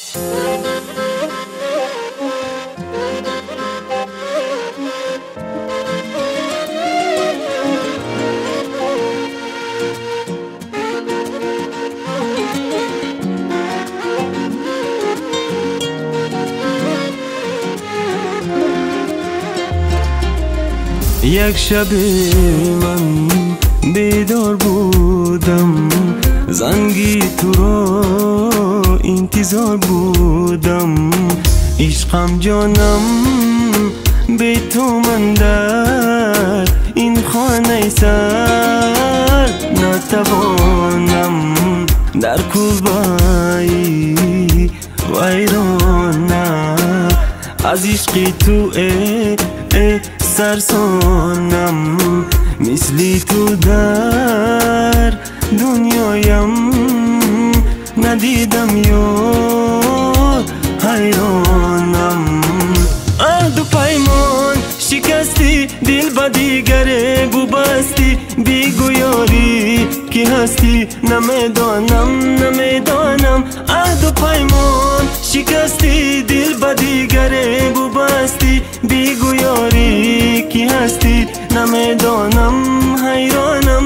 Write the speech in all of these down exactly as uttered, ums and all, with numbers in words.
یک شب من بیدار بودم، زنگی تو را انتظار بودم. عشقم جانم بی تو من در این خانه سر نتوانم، در کلبه‌ای ویرانم از عشق تو ای ای سرسانم. مثلی تو در دنیایم ندیدم یار، حیرانم. عهد و پیمان شکستی، دل با دیگره ببستی، بگو یاری کی هستی نمیدانم نمیدانم. عهد و پیمان شکستی، دل با دیگره ببستی، بگو یاری کی هستی نمیدانم. حیرانم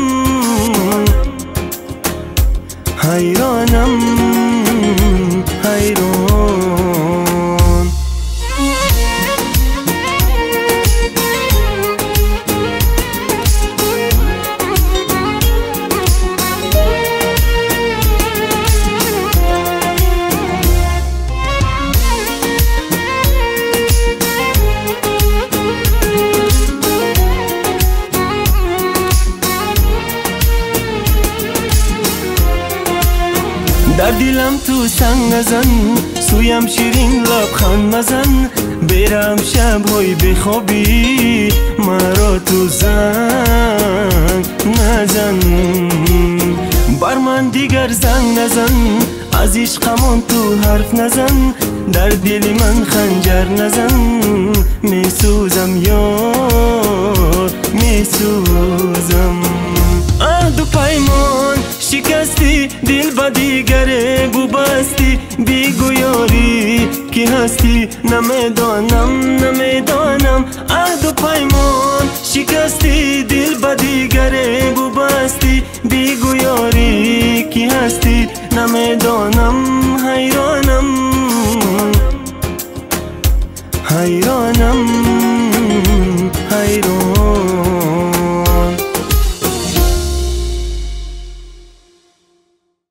حیرانم حیران. در دلم تو سنگ نزن، سویم شیرین لبخند مزن. برم شب‌های بخوابی مرا تو زنگ نزن. بر من دیگر زنگ نزن، از عشقمان تو حرف نزن. در دل من خنجر نزن، می سوزم یار می سوزم. عهد و پیمان شکستی، دل با دیگره ببستی، بگو یاری کی هستی نمیدانم نمیدانم. عهد و پیمان شکستی، دل با دیگره ببستی، بگو یاری کی هستی نمیدانم. حیرانم حیرانم